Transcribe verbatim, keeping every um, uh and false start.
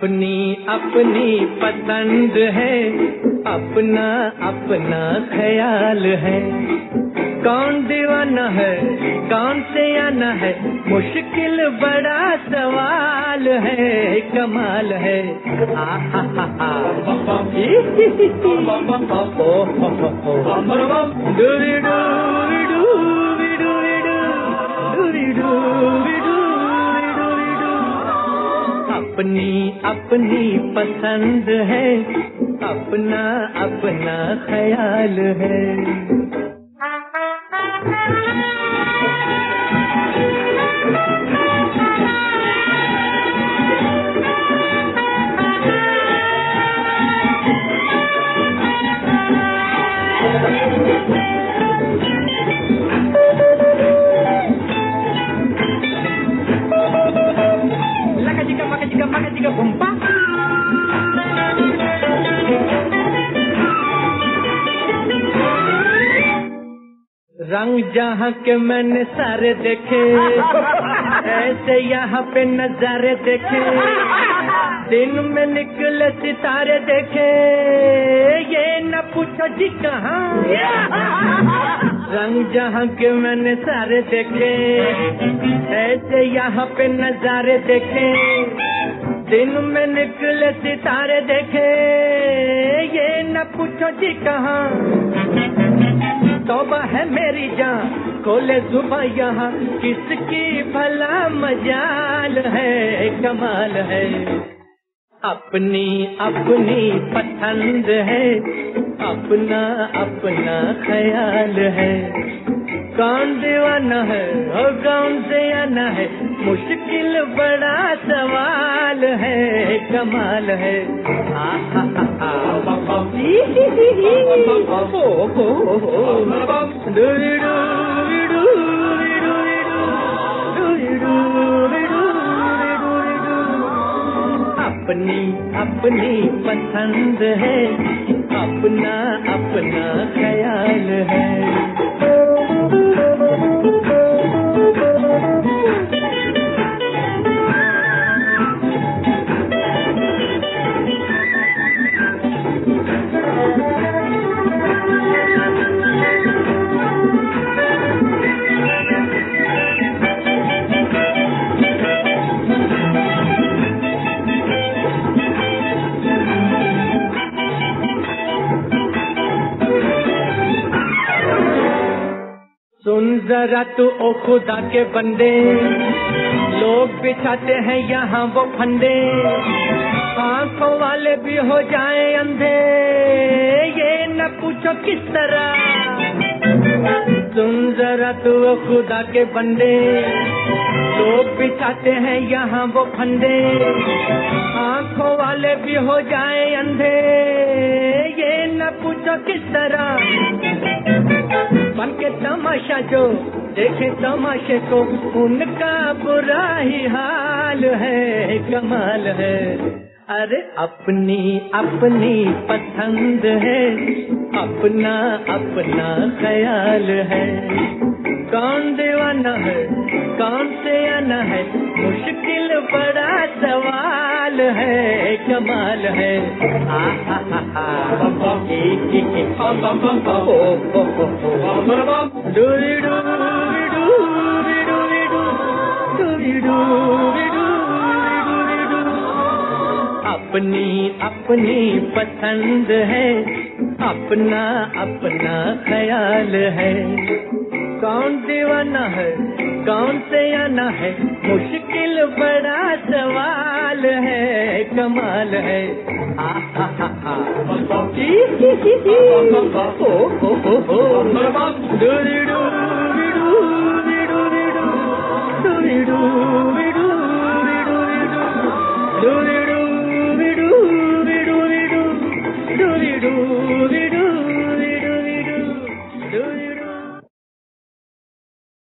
अपनी अपनी पसंद है, अपना अपना ख्याल है। कौन दीवाना है, कौन से आना है, मुश्किल बड़ा सवाल है, कमाल है। आ हा हा हा डूरी डूरी डूरी डूरी डूरी डूरी डूरी डू। अपनी अपनी पसंद है, अपना अपना ख्याल है। रंग जहाँ के मैंने सारे देखे, ऐसे यहाँ पे नजारे देखे, दिन में निकले सितारे देखे, ये न पूछो जी कहाँ। रंग जहाँ के मैंने सारे देखे, ऐसे यहाँ पे नजारे देखे, दिन में निकले सितारे देखे, ये न पूछो जी कहाँ। तौबा है मेरी जान, खोले जुबां यहाँ, किसकी भला मजाल है, कमाल है। अपनी अपनी पसंद है, अपना अपना ख्याल है। कौन दीवाना है और कौन से आना है, मुश्किल बड़ा सवाल है, कमाल है। आ हा हा हा डूरी डूरी डूरी डूरी डूरी डूरी डूरी डू। अपनी अपनी पसंद है, अपना अपना ख्याल है। सुन जरा तू ओ खुदा के बंदे, लोग बिछाते हैं यहाँ वो फंदे, आंखों वाले भी हो जाए अंधे, ये न पूछो किस तरह। सुन जरा तू ओ खुदा के बंदे, लोग बिछाते हैं यहाँ वो फंदे, आंखों वाले भी हो जाए अंधे, ये न पूछो किस तरह। बन के तमाशा जो देखे तमाशे को, उनका बुरा ही हाल है, कमाल है। अरे अपनी अपनी पसंद है, अपना अपना ख्याल है। कौन दीवाना है, कौन से आना है, मुश्किल बड़ा सवाल है, कमाल है। आ हा हा हा डूरी डूरी डूरी डूरी डूरी डूरी डूरी डू। अपनी अपनी पसंद है, अपना अपना ख्याल है। कौन दीवाना है, कौन से आना है, मुश्किल बड़ा सवाल है, कमाल है। आ हा हा हा डूरी डूरी डूरी डूरी डूरी डूरी डूरी डूरी डूरी डूरी डूरी डूरी डूरी डूरी डूरी डूरी।